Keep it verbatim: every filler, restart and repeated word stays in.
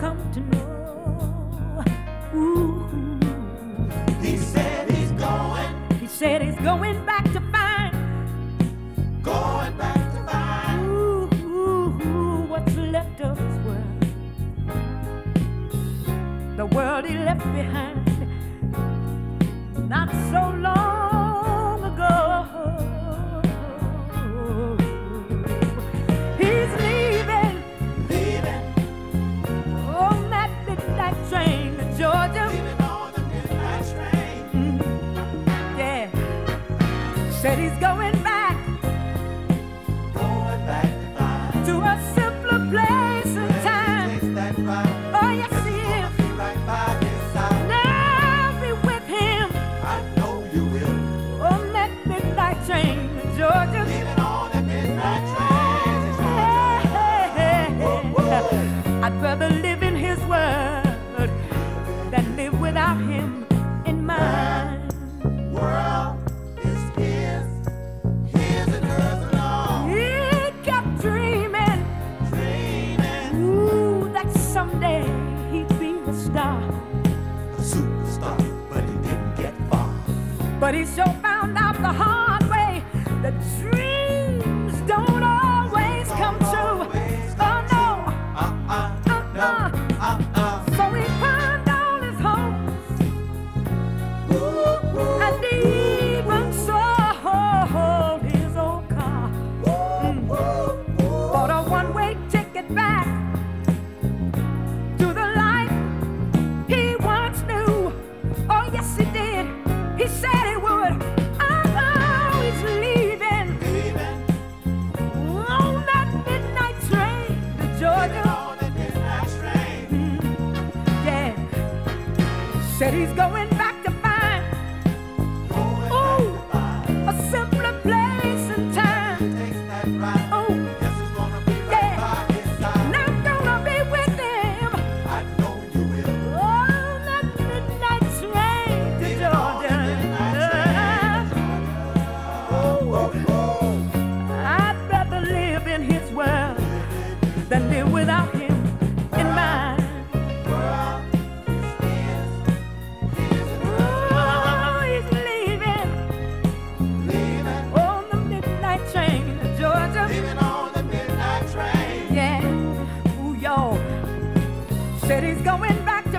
come to know. Ooh. He said he's going, He said he's going back to find, going back to find. ooh, ooh, ooh, what's left of his world. The world he left behind not so long ago. He's leaving Leaving, on that midnight train to Georgia. leaving on the midnight train. Yeah, said he's going back Going back to find. to a simpler place and time. Takes that ride. Oh, yes, he Gonna is. be right by his side. Now be with him I know you will. on that midnight train to Georgia. Leaving on the midnight train. I'd rather live in his word than live without him in mine. World is his, his and hers alone. He kept dreaming, Dreaming, ooh, that someday he'd be a star. a superstar, but he didn't get far. But he sure found out the hard way that dreams don't always come true. Oh no, Uh-uh, no, uh-uh. uh-uh. So he pawned all his hopes and even sold his old car. Mm. Bought a one-way ticket back to the life he once knew. Oh yes, he did. He said he would. Oh, he's leaving Leaving, on that midnight train to Georgia. on the midnight train. Yeah, said he's going back to find, Going ooh, back to a simpler place and time. find. Takes that ride. Oh, Guess it's gonna be right yeah. by his side. And I'm gonna be with him I know you will. on that midnight train to Leaving on the Georgia. midnight train. Ooh, I'd rather live in his world than live without him in mine. World is his, his and hers Oh, he's leaving Leaving, on the midnight train to Georgia. leaving on the midnight train. Yeah, ooh, y'all. Said he's going back